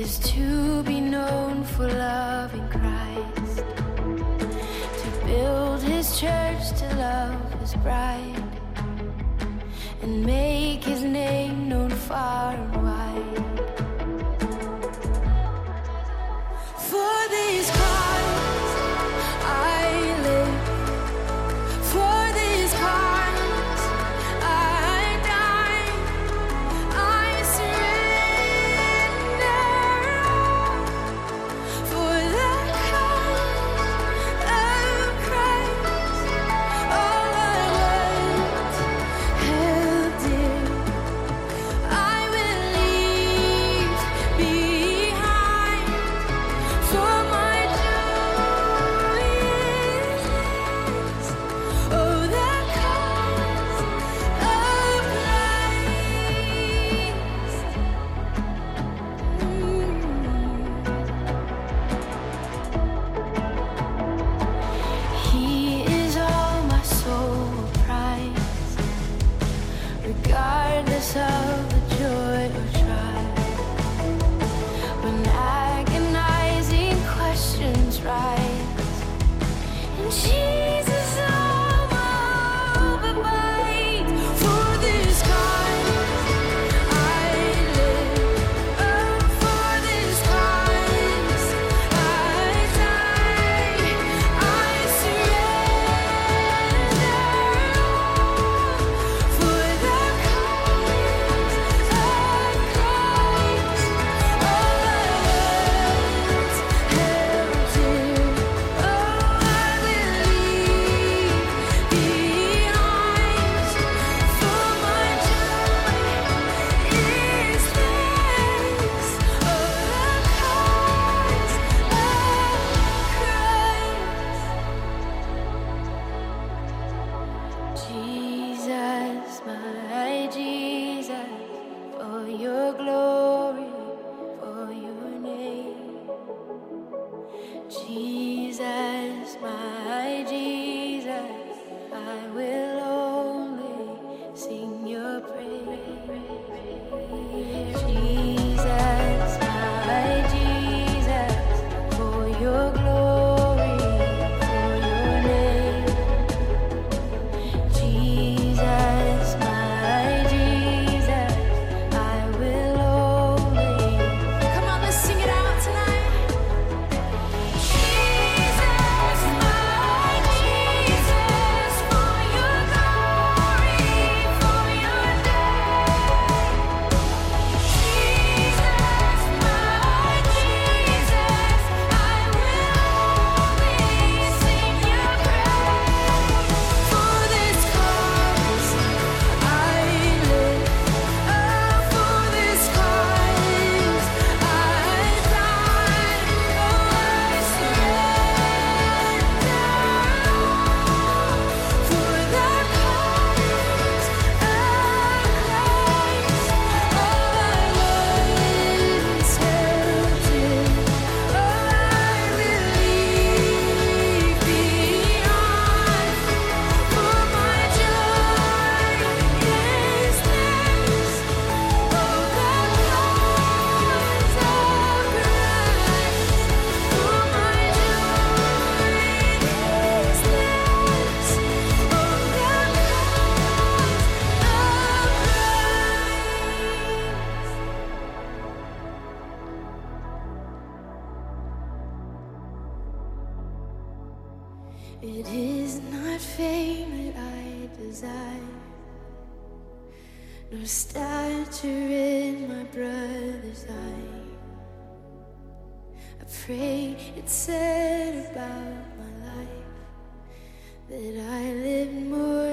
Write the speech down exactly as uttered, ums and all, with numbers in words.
is to be known for loving Christ, to build his church, to love his bride, and make his name known far and wide. For this cause I live, for this cause I die, I surrender all for the cause of Christ. All I once held dear, I will leave behind, for my joy is this, oh, the cause of Christ. He is all my soul will prize, regardless of the joy or trial. When agonizing questions rise, and Jesus all my hope abides. For this cause I live, oh, for this cause I die, I surrender all for the cause of Christ. All I once held dear, oh, I will leave behind, for my joy is this, oh, the cause of Christ. Jesus, my Jesus, for your glory, for your name. Jesus, my Jesus, I will only sing your praise. Jesus, my Jesus, for your glory, for your name. Jesus, my Jesus, I will only. Come on, let's sing it out tonight. Jesus, my Jesus, for your glory, for your name. Jesus, my Jesus, I will only sing your praise. For this cause I live, oh, for this cause I die, oh, I surrender all for the cause of Christ. All I once held dear, oh, I will leave behind, for my joy is this, oh, the cause of Christ. For my joy is this, oh, the cause of Christ. It is not fame that I desire, nor stature in my brother's eye. I pray it's said about my life that I lived more